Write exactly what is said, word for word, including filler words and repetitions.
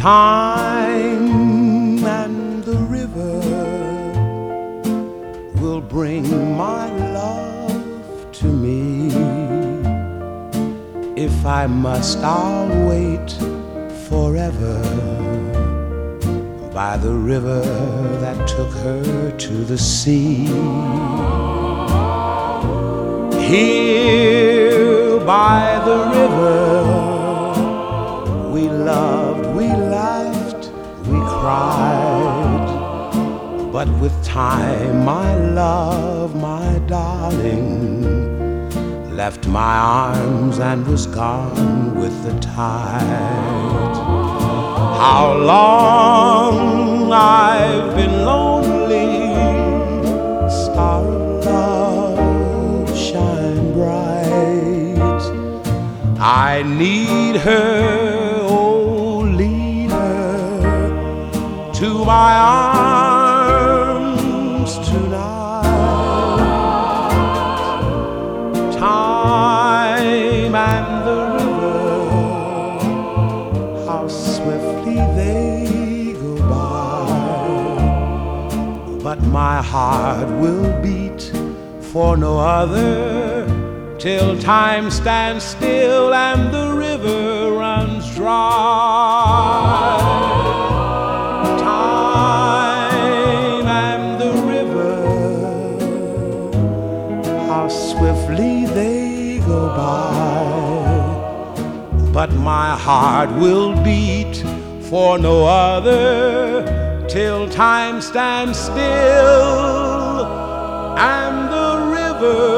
Time and the river will bring my love to me. If I must, I'll wait forever by the river that took her to the sea. Here by the river we loved, we laughed, we cried. But with time my love, my darling, left my arms and was gone with the tide. How long I've been lonely, star of love, shine bright. I need her, oh lead her to my arms tonight. Time and the river, how swiftly they go by. But my heart will beat for no other till time stands still and the river runs dry. Time and the river, how swiftly they go by. But my heart will beat for no other till time stands still and the river